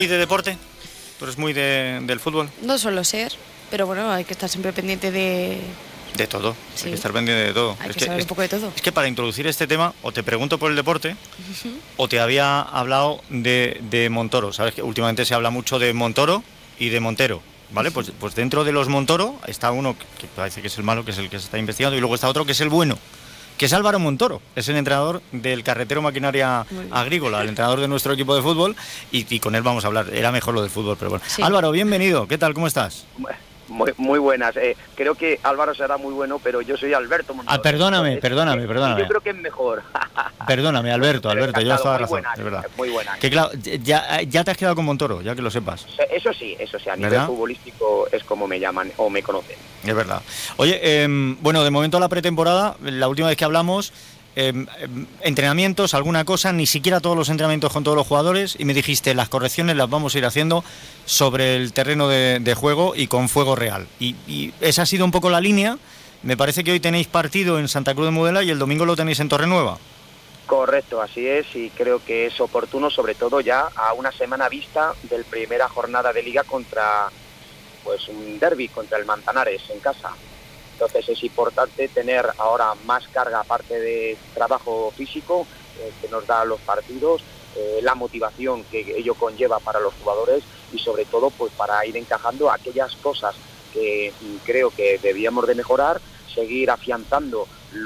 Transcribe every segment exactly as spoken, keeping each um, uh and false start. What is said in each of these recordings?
¿Y de deporte? ¿Tú eres muy de, del fútbol? No suelo ser, pero bueno, hay que estar siempre pendiente de... De todo, Sí. hay que estar pendiente de todo. Hay es que, que saber es, un poco de todo. Es que para introducir este tema, o te pregunto por el deporte, Uh-huh. o te había hablado de, de Montoro. Sabes que últimamente se habla mucho de Montoro y de Montero, ¿vale? Uh-huh. Pues, pues dentro de los Montoro está uno que parece que es el malo, que es el que se está investigando, y luego está otro que es el bueno, que es Álvaro Montoro, es el entrenador del Carretero Maquinaria Agrícola, el entrenador de nuestro equipo de fútbol, y, y con él vamos a hablar. Era mejor lo del fútbol, pero bueno. Sí. Álvaro, bienvenido, ¿qué tal? ¿Cómo estás? Muy, muy buenas. Eh, creo que Álvaro será muy bueno, pero yo soy Alberto Montoro. Ah, perdóname, Entonces, perdóname, eh, perdóname. Yo creo que es mejor. Perdóname, Alberto, Alberto, llevas toda la razón, buenas, es verdad. Muy buena. Que claro, ya, ya te has quedado con Montoro, ya que lo sepas. Eso sí, eso sí, a nivel ¿verdad? futbolístico es como me llaman o me conocen. Es verdad. Oye, eh, bueno, de momento la pretemporada, la última vez que hablamos, eh, eh, entrenamientos, alguna cosa, ni siquiera todos los entrenamientos con todos los jugadores, y me dijiste, las correcciones las vamos a ir haciendo sobre el terreno de, de juego y con fuego real. Y, y esa ha sido un poco la línea. Me parece que hoy tenéis partido en Santa Cruz de Mudela y el domingo lo tenéis en Torrenueva. Correcto, así es, y creo que es oportuno, sobre todo ya a una semana vista del primera jornada de Liga contra, pues un derbi contra el Manzanares en casa. Entonces es importante tener ahora más carga, aparte de trabajo físico eh, que nos da los partidos, eh, la motivación que ello conlleva para los jugadores y sobre todo pues para ir encajando aquellas cosas que creo que debíamos de mejorar, seguir afianzando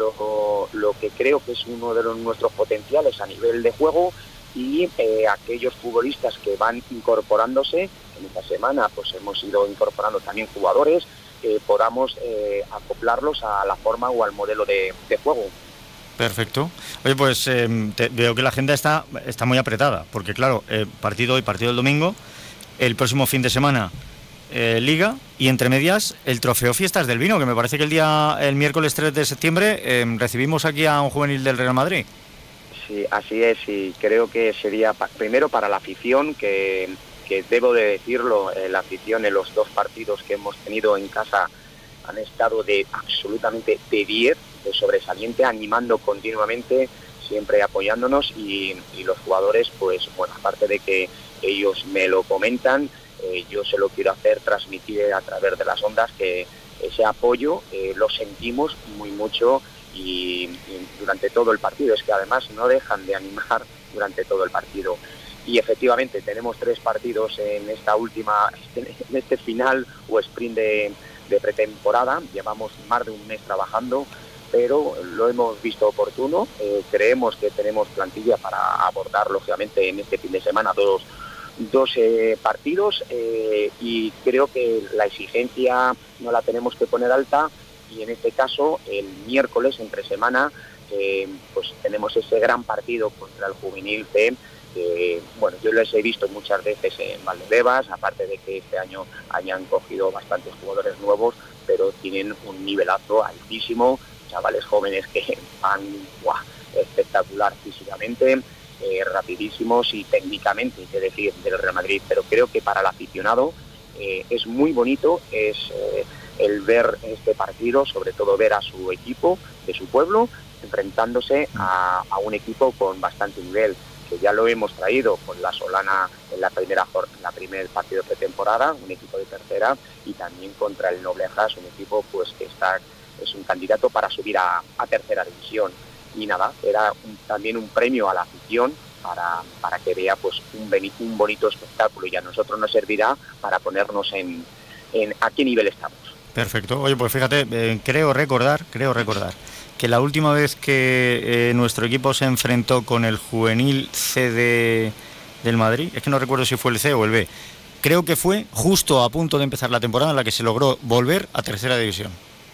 lo, lo que creo que es uno de los, nuestros potenciales a nivel de juego y eh, aquellos futbolistas que van incorporándose. En esta semana pues hemos ido incorporando también jugadores, que podamos eh, acoplarlos a la forma o al modelo de, de juego. Perfecto. Oye, pues eh, te, veo que la agenda está, está muy apretada, porque claro, eh, partido hoy, partido el domingo, el próximo fin de semana eh, Liga, y entre medias el trofeo Fiestas del Vino, que me parece que el día el miércoles tres de septiembre eh, recibimos aquí a un juvenil del Real Madrid. Sí, así es, y creo que sería pa- primero para la afición, que, que debo de decirlo, eh, la afición en los dos partidos que hemos tenido en casa han estado de absolutamente de diez, de sobresaliente, animando continuamente, siempre apoyándonos, y, y los jugadores, pues bueno, aparte de que ellos me lo comentan, eh, yo se lo quiero hacer transmitir a través de las ondas, que ese apoyo eh, lo sentimos muy mucho y, y durante todo el partido, es que además no dejan de animar durante todo el partido. Y efectivamente tenemos tres partidos en esta última, en este final o sprint de, de pretemporada. Llevamos más de un mes trabajando, pero lo hemos visto oportuno. Eh, creemos que tenemos plantilla para abordar, lógicamente, en este fin de semana dos, dos eh, partidos eh, y creo que la exigencia no la tenemos que poner alta, y en este caso el miércoles entre semana eh, pues tenemos ese gran partido contra el Juvenil C. Eh, bueno, yo les he visto muchas veces en Valdebebas, aparte de que este año hayan cogido bastantes jugadores nuevos, pero tienen un nivelazo altísimo, chavales jóvenes que van ¡buah!, espectacular físicamente, eh, rapidísimos y técnicamente, hay que decir, del Real Madrid. Pero creo que para el aficionado eh, es muy bonito, es eh, el ver este partido, sobre todo ver a su equipo de su pueblo enfrentándose a, a un equipo con bastante nivel, que ya lo hemos traído con la Solana en la primera en la primer partido de pretemporada, un equipo de tercera, y también contra el Noblejas, un equipo pues que está es un candidato para subir a, a tercera división. Y nada, era un, también un premio a la afición para, para que vea pues un, un bonito espectáculo, y a nosotros nos servirá para ponernos en, en a qué nivel estamos. Perfecto. Oye, pues fíjate, eh, creo recordar, creo recordar que la última vez que eh, nuestro equipo se enfrentó con el juvenil C de, del Madrid, es que no recuerdo si fue el C o el B, creo que fue justo a punto de empezar la temporada en la que se logró volver a tercera división.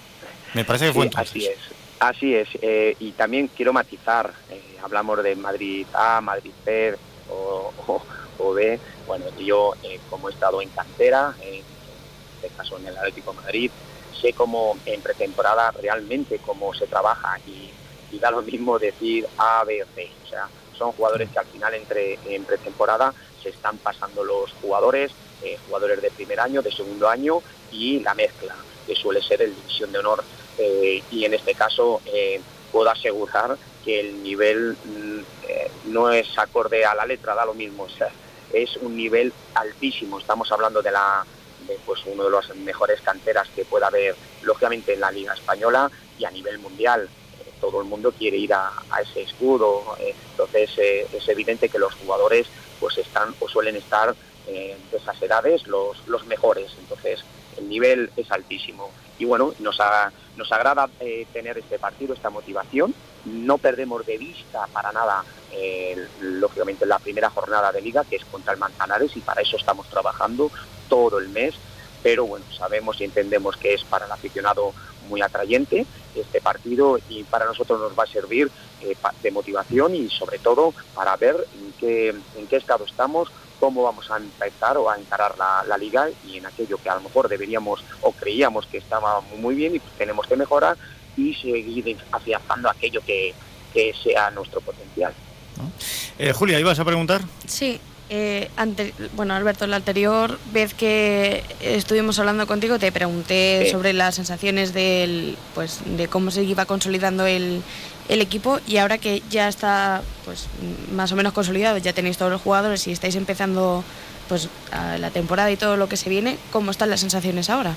Me parece que sí, fue entonces. Así es, así es. Eh, y también quiero matizar, eh, hablamos de Madrid A, Madrid C o, o, o B. Bueno, yo eh, como he estado en cantera, eh, en este caso en el Atlético de Madrid, sé cómo en pretemporada realmente cómo se trabaja, y, y da lo mismo decir A, B o C. O sea, son jugadores que al final entre en pretemporada se están pasando los jugadores, eh, jugadores de primer año, de segundo año, y la mezcla, que suele ser el división de honor. Eh, y en este caso eh, puedo asegurar que el nivel eh, no es acorde a la letra, da lo mismo. O sea, es un nivel altísimo. Estamos hablando de la de, pues uno de las mejores canteras que pueda haber, lógicamente, en la Liga Española y a nivel mundial. Eh, todo el mundo quiere ir a, a ese escudo, eh, entonces eh, es evidente que los jugadores pues están o suelen estar eh, de esas edades los, los mejores, entonces el nivel es altísimo. Y bueno, nos, ha, nos agrada eh, tener este partido, esta motivación. No perdemos de vista para nada, eh, lógicamente, la primera jornada de Liga, que es contra el Manzanares, y para eso estamos trabajando todo el mes. Pero bueno, sabemos y entendemos que es para el aficionado muy atrayente este partido, y para nosotros nos va a servir eh, de motivación y sobre todo para ver en qué, en qué estado estamos, cómo vamos a empezar o a encarar la, la Liga, y en aquello que a lo mejor deberíamos o creíamos que estaba muy bien y tenemos que mejorar, y seguir afianzando aquello que, que sea nuestro potencial. Eh, Julia, ¿ibas a preguntar? Sí. Eh, ante, bueno, Alberto, la anterior vez que estuvimos hablando contigo te pregunté sí. sobre las sensaciones del, pues, de cómo se iba consolidando el, el equipo, y ahora que ya está pues más o menos consolidado, ya tenéis todos los jugadores y estáis empezando pues a la temporada y todo lo que se viene, ¿cómo están las sensaciones ahora?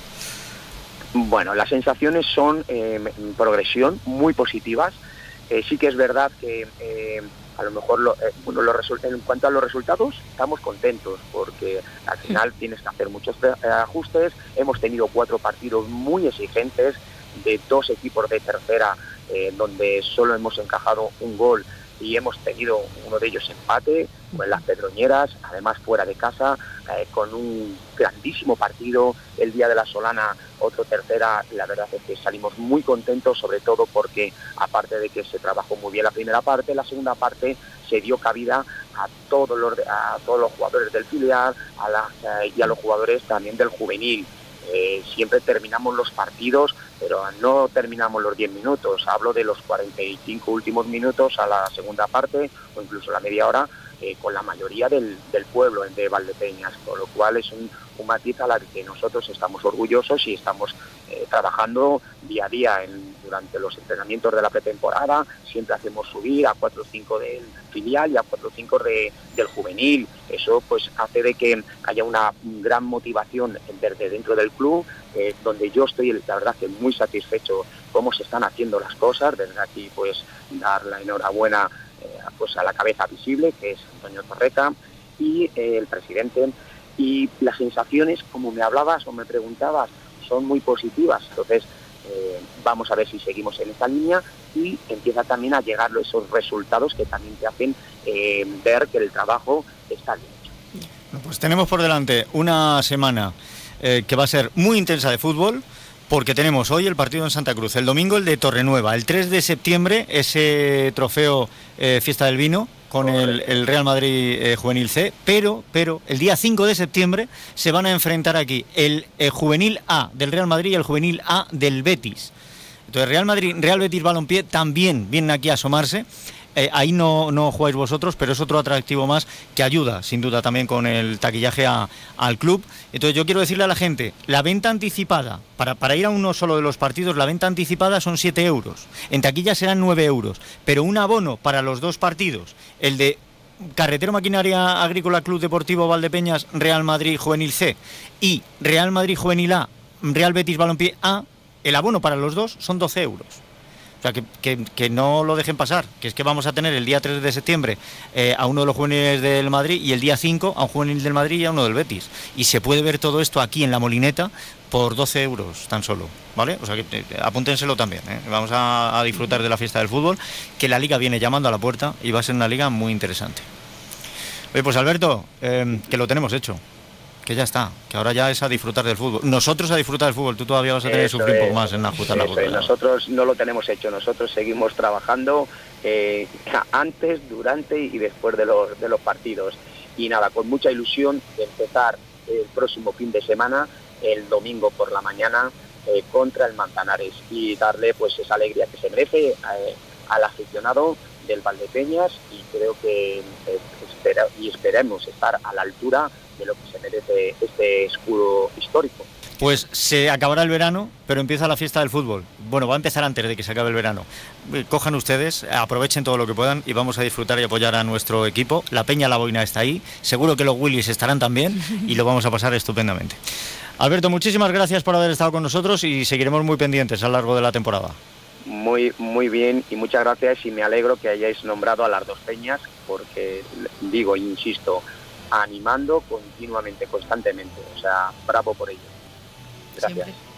Bueno, las sensaciones son eh, progresión, muy positivas. Eh, sí que es verdad que eh, a lo mejor lo, eh, bueno, lo en cuanto a los resultados estamos contentos, porque al final tienes que hacer muchos eh, ajustes. Hemos tenido cuatro partidos muy exigentes de dos equipos de tercera, eh, donde solo hemos encajado un gol, y hemos tenido uno de ellos empate con las Pedroñeras, además fuera de casa, eh, con un grandísimo partido. El día de la Solana, otro tercera. La verdad es que salimos muy contentos, sobre todo porque, aparte de que se trabajó muy bien la primera parte, la segunda parte se dio cabida a todos los, a todos los jugadores del filial, a la, eh, y a los jugadores también del juvenil. Eh, siempre terminamos los partidos, pero no terminamos los diez minutos, hablo de los cuarenta y cinco últimos minutos a la segunda parte, o incluso la media hora, eh, con la mayoría del, del pueblo de Valdepeñas, con lo cual es un, un matiz a la que nosotros estamos orgullosos y estamos eh, trabajando día a día en, durante los entrenamientos de la pretemporada. Siempre hacemos subir a cuatro o cinco del filial y a cuatro o cinco de, del juvenil. Eso pues hace de que haya una gran motivación desde dentro del club, eh, donde yo estoy, la verdad, que muy satisfecho cómo se están haciendo las cosas. Desde aquí pues dar la enhorabuena eh, pues a la cabeza visible, que es Antonio Torreta, y eh, el presidente. Y las sensaciones, como me hablabas o me preguntabas, son muy positivas. Entonces eh, vamos a ver si seguimos en esta línea, y empieza también a llegar esos resultados que también te hacen eh, ver que el trabajo está bien hecho. Pues tenemos por delante una semana eh, que va a ser muy intensa de fútbol, porque tenemos hoy el partido en Santa Cruz, el domingo el de Torrenueva, el tres de septiembre ese trofeo eh, Fiesta del Vino con el, el Real Madrid eh, Juvenil C, pero, pero el día cinco de septiembre se van a enfrentar aquí el, el Juvenil A del Real Madrid y el Juvenil A del Betis. Entonces Real Madrid, Real Betis Balompié también vienen aquí a asomarse. Eh, ahí no, no jugáis vosotros, pero es otro atractivo más que ayuda, sin duda, también con el taquillaje a, al club. Entonces yo quiero decirle a la gente, la venta anticipada, para, para ir a uno solo de los partidos, la venta anticipada son siete euros. En taquilla serán nueve euros, pero un abono para los dos partidos, el de Carretero Maquinaria Agrícola Club Deportivo Valdepeñas, Real Madrid Juvenil C, y Real Madrid Juvenil A, Real Betis Balompié A, el abono para los dos son doce euros. O sea, que, que, que no lo dejen pasar, que es que vamos a tener el día tres de septiembre eh, a uno de los juveniles del Madrid, y el día cinco a un juvenil del Madrid y a uno del Betis. Y se puede ver todo esto aquí en La Molineta por doce euros tan solo, ¿vale? O sea, que eh, apúntenselo también, ¿eh? Vamos a, a disfrutar de la fiesta del fútbol, que la Liga viene llamando a la puerta y va a ser una Liga muy interesante. Oye, pues Alberto, eh, que lo tenemos hecho. Que ya está, que ahora ya es a disfrutar del fútbol. Nosotros a disfrutar del fútbol, tú todavía vas a tener que sufrir un poco más en ajustar la boca. Nosotros no lo tenemos hecho, nosotros seguimos trabajando eh, antes, durante y después de los, de los partidos. Y nada, con mucha ilusión de empezar el próximo fin de semana, el domingo por la mañana, eh, contra el Manzanares, y darle pues esa alegría que se merece eh, al aficionado del Valdepeñas, y creo que eh, espera, y esperemos estar a la altura de lo que se merece este escudo histórico. Pues se acabará el verano, pero empieza la fiesta del fútbol. Bueno, va a empezar antes de que se acabe el verano. Cojan ustedes, aprovechen todo lo que puedan y vamos a disfrutar y apoyar a nuestro equipo. La Peña La Boina está ahí, seguro que los Willys estarán también y lo vamos a pasar estupendamente. Alberto, muchísimas gracias por haber estado con nosotros y seguiremos muy pendientes a lo largo de la temporada. Muy, muy bien y muchas gracias, y me alegro que hayáis nombrado a las dos peñas, porque digo, insisto, animando continuamente, constantemente, o sea, bravo por ello. Gracias. Siempre.